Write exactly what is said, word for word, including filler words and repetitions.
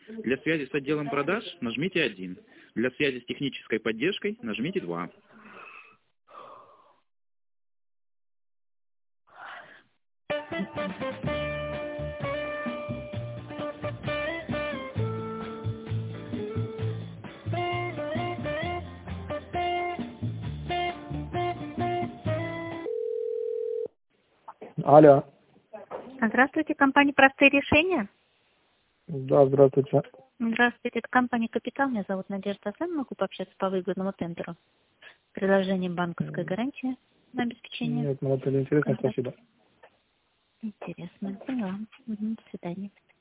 Для связи с отделом продаж нажмите один. Для связи с технической поддержкой нажмите два. Алло. Здравствуйте, компания «Простые решения». Да, здравствуйте. Здравствуйте, это компания «Капитал». Меня зовут Надежда. С вами могу пообщаться по выгодному тендеру. Предложением банковской гарантии на обеспечение. Нет, мне это не интересно, Контакт. спасибо. Интересно, поняла. Угу, до свидания.